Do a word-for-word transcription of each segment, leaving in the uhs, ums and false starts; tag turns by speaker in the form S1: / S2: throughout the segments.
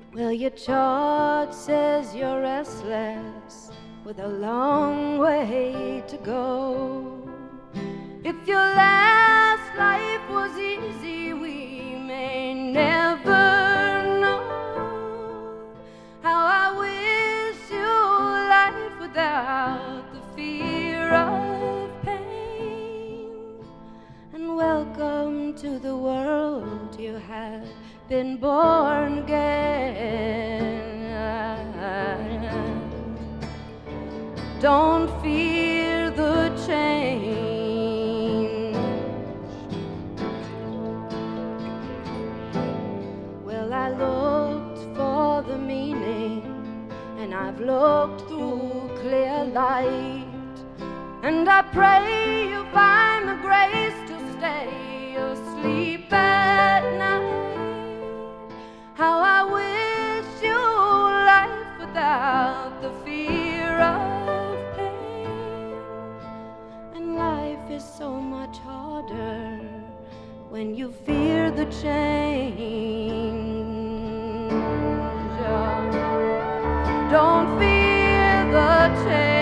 S1: Well, your chart says you're restless with a long way to go. If your last life was easy, we may never know how I wish you life without the fear of pain. And welcome to the world, you have been born again. Don't fear the change. Well, I looked for the meaning, and I've looked through clear light, and I pray you find the grace to stay asleep at night. How I wish you life without the fear of pain. And life is so much harder when you fear the change. Don't fear the change.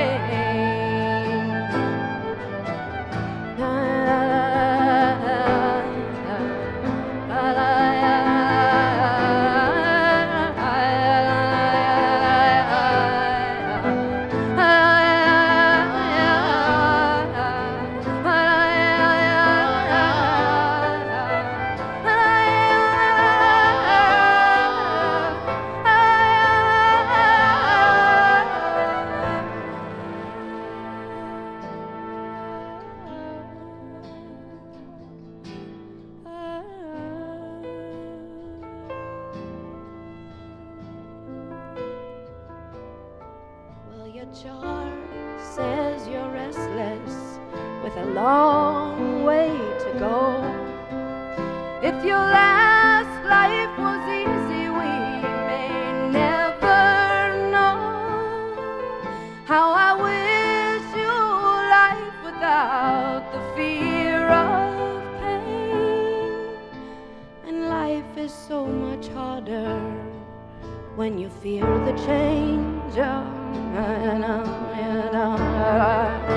S1: Your chart says you're restless with a long way to go. If your last life was easy, we may never know how I wish you life without the fear of pain. And life is so much harder when you fear the change. Oh, I know, I know.